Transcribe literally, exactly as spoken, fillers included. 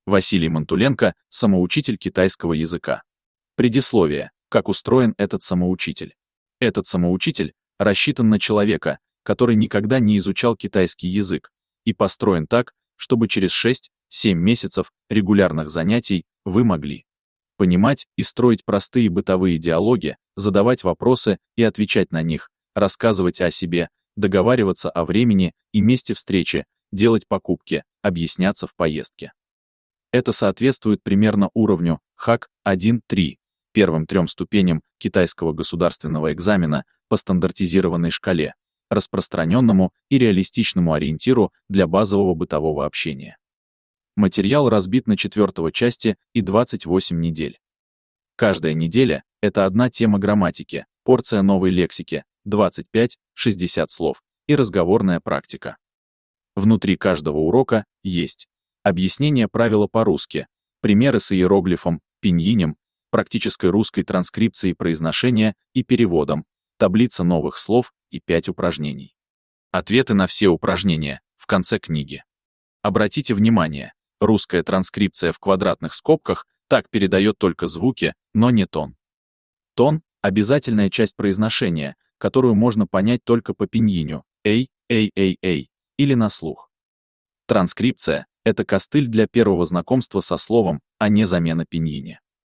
Василий Мантуленко, самоучитель китайского языка. Предисловие. Как устроен этот самоучитель? Этот самоучитель рассчитан на человека, который никогда не изучал китайский язык, и построен так, чтобы через шесть-семь месяцев регулярных занятий вы могли понимать и строить простые бытовые диалоги, задавать вопросы и отвечать на них, рассказывать о себе, договариваться о времени и месте встречи, делать покупки, объясняться в поездке. Это соответствует примерно уровню Хак один три, первым трем ступеням китайского государственного экзамена по стандартизированной шкале, распространенному и реалистичному ориентиру для базового бытового общения. Материал разбит на четвертого части и двадцать восемь недель. Каждая неделя — это одна тема грамматики, порция новой лексики, двадцать пять-шестьдесят слов и разговорная практика. Внутри каждого урока есть объяснение правила по-русски, примеры с иероглифом, пиньинем, практической русской транскрипцией произношения и переводом, таблица новых слов и пять упражнений. Ответы на все упражнения в конце книги. Обратите внимание, русская транскрипция в квадратных скобках так передает только звуки, но не тон. Тон — обязательная часть произношения, которую можно понять только по пиньиню, эй, эй, эй, эй, или на слух. Транскрипция — это костыль для первого знакомства со словом, а не замена пиньине.